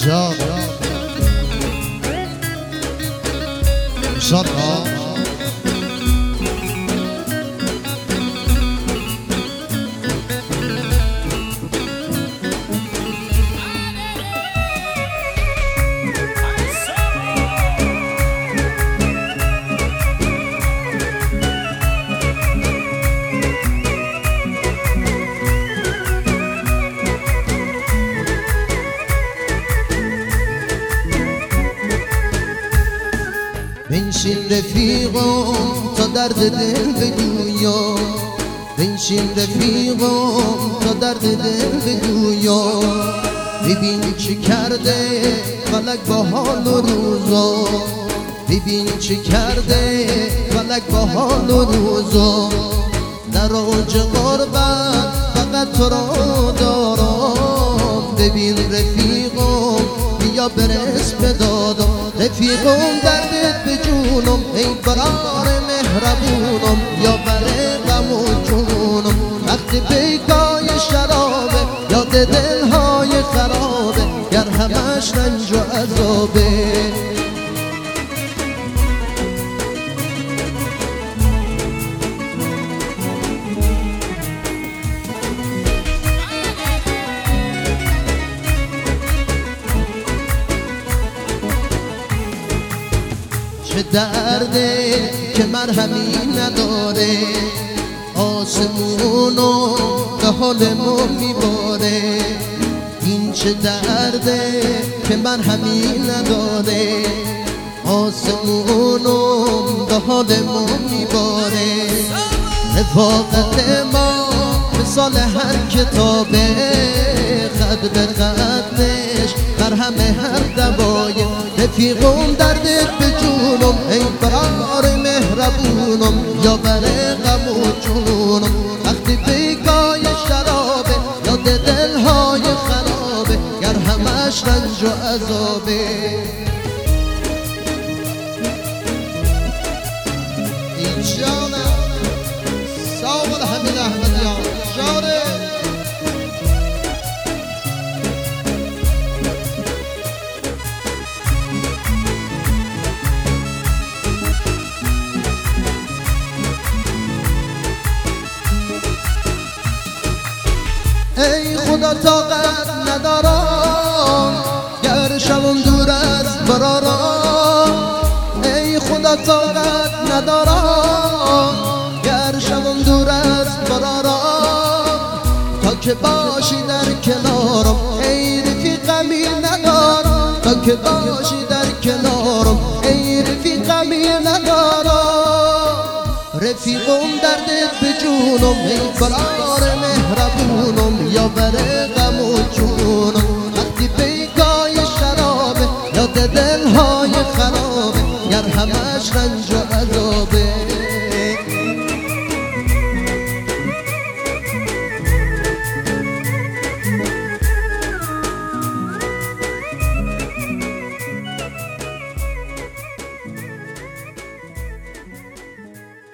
جان شاد بنشین رفیقم تا درد دل بگویا بنشین رفیقم تا درد دل بگویا ببین چی کرده فلک با حال و روزا ببین چی کرده فلک با حال و روزا در اوج غربت فقط تو را دارم ببین رفیقم بیا برس به دادم رفیقم دردت به جونم ای برار مهربونم یا بر غم و جونم وقتی پیکای شرابه یاد دلهای خرابه گر همش رنج و عذابه چه درده که مرهمی نداره آسمونو به حالمون میباره این چه درده که مرهمی نداره آسمونو به حالمون میباره رفاقت ما مثال هر کتابه خط به خطش بر همه هر دبایه رفیقم دردت به جونم ای برار مهربونم یا بر غم و جونم وقتی پیکای شرابه یاد دلهای خرابه گر همش رنج و عذابه این جانم ساول حمید احمدیان جاره ای خدا طاقت ندارم گر شوم دور از برارم ای خدا طاقت ندارم گر شوم دور از برارم تا که باشی در کنارم ای رفیقمی ندارم تا که باشی در کنارم ای رفیقمی ندارم رفیقم دردت به جونم ای برار مهربونم یا بر